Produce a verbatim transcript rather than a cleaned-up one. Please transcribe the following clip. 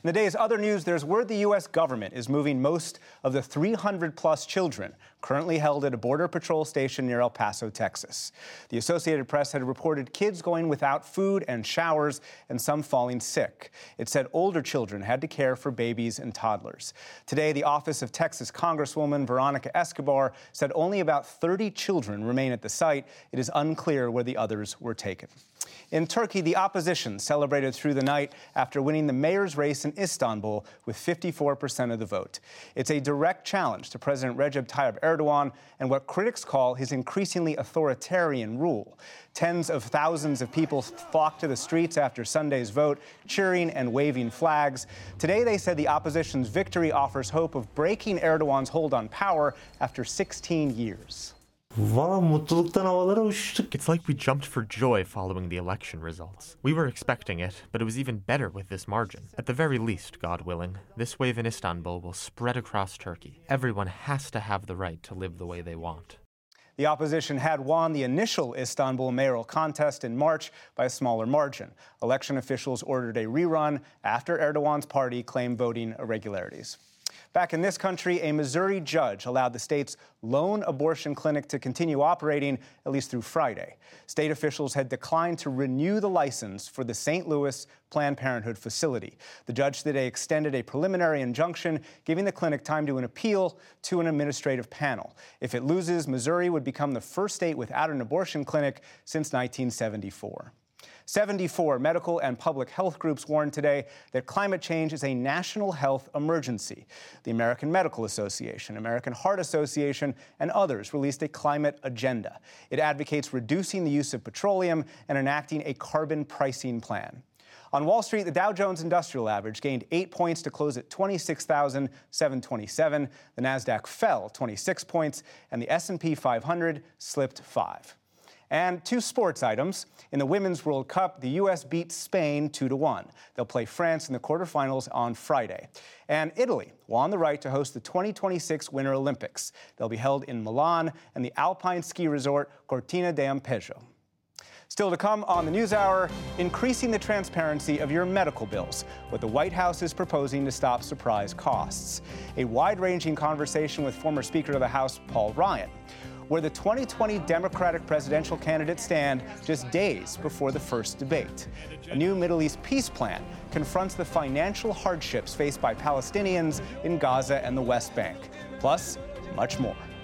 In the day's other news, there's word the U S government is moving most of the three hundred plus children currently held at a Border Patrol station near El Paso, Texas. The Associated Press had reported kids going without food and showers and some falling sick. It said older children had to care for babies and toddlers. Today, the office of Texas Congresswoman Veronica Escobar said only about thirty children remain at the site. It is unclear where the others were taken. In Turkey, the opposition celebrated through the night after winning the mayor's race in Istanbul with fifty-four percent of the vote. It's a direct challenge to President Recep Tayyip Erdogan and what critics call his increasingly authoritarian rule. Tens of thousands of people flocked to the streets after Sunday's vote, cheering and waving flags. Today, they said the opposition's victory offers hope of breaking Erdogan's hold on power after sixteen years. Valla mutluluktan havalara uçtuk. It's like we jumped for joy following the election results. We were expecting it, but it was even better with this margin. At the very least, God willing, this wave in Istanbul will spread across Turkey. Everyone has to have the right to live the way they want. The opposition had won the initial Istanbul mayoral contest in March by a smaller margin. Election officials ordered a rerun after Erdogan's party claimed voting irregularities. Back in this country, a Missouri judge allowed the state's lone abortion clinic to continue operating at least through Friday. State officials had declined to renew the license for the Saint Louis Planned Parenthood facility. The judge today extended a preliminary injunction, giving the clinic time to an appeal to an administrative panel. If it loses, Missouri would become the first state without an abortion clinic since nineteen seventy-four. seventy-four medical and public health groups warned today that climate change is a national health emergency. The American Medical Association, American Heart Association, and others released a climate agenda. It advocates reducing the use of petroleum and enacting a carbon pricing plan. On Wall Street, the Dow Jones Industrial Average gained eight points to close at twenty-six thousand seven hundred twenty-seven. The Nasdaq fell twenty-six points, and the S and P five hundred slipped five. And two sports items. In the Women's World Cup, the U S beat Spain two to one. They'll play France in the quarterfinals on Friday. And Italy won the right to host the twenty twenty-six Winter Olympics. They'll be held in Milan and the alpine ski resort Cortina d'Ampezzo. Still to come on the NewsHour, increasing the transparency of your medical bills, what the White House is proposing to stop surprise costs. A wide-ranging conversation with former Speaker of the House Paul Ryan, where the twenty twenty Democratic presidential candidates stand just days before the first debate. A new Middle East peace plan confronts the financial hardships faced by Palestinians in Gaza and the West Bank. Plus, much more.